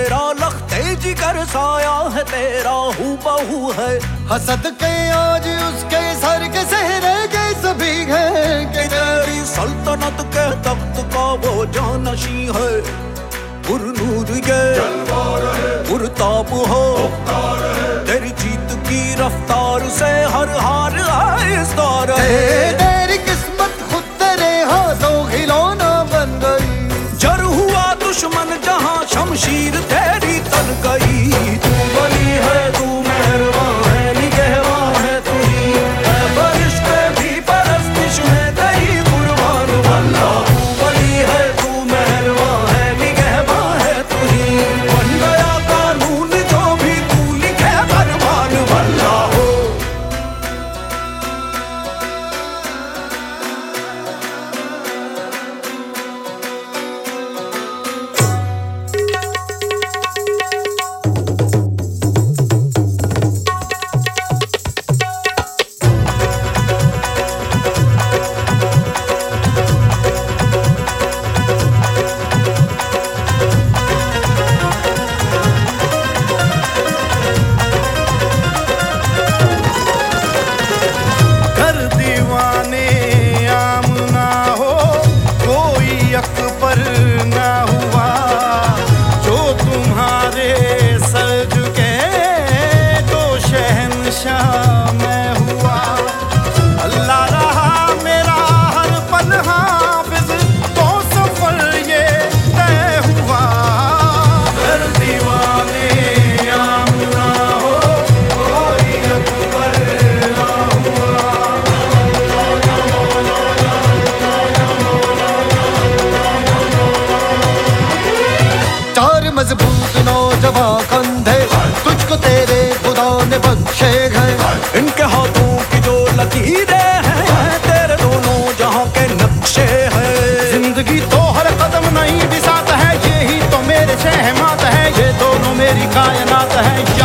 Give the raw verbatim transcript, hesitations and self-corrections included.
मेरा लखते जिगर साया है तेरा हूँ बहू है। हसद के आज उसके सर के सहरे के सभी है कि तेरी सल्तनत के तख्त का वो जानशी है। पुरनूर ये पुरताप हो तेरी जीत की रफ्तार से हर हार आहिस्तार है। तेरी किस्मत खुद तेरे हाथों खिलौना बन गई। जर हुआ दुश्मन जहां शमशीर तेरी तन गई। तू वली है तू मेहरबान है निगहबान है तू ही है फरिश्ते भी परस्तिश में तेरी कुर्बान। अल्लाह तू वली है तू मेहरबान है निगहबान है तू ही बन गया कानून जो भी तू लिखे फरमान। अल्लाह हो पर ना हुआ जो तुम्हारे सर झुके तो शहंशाह मैं हुआ। अल्लाह रहा मेरा हर पल हाफिज तो सफर ये तय हुआ। हर दीवाने आमना हो कोई अकबर ना हुआ। मजबूत नौजवान कंधे तुझको तेरे खुदा ने बख्शे हैं। इनके हाथों की जो लकीरें हैं तेरे दोनों जहां के नक्शे हैं। जिंदगी तो हर कदम नहीं बिसात है यही तो मेरे शहमात है। ये दोनों मेरी कायनात है।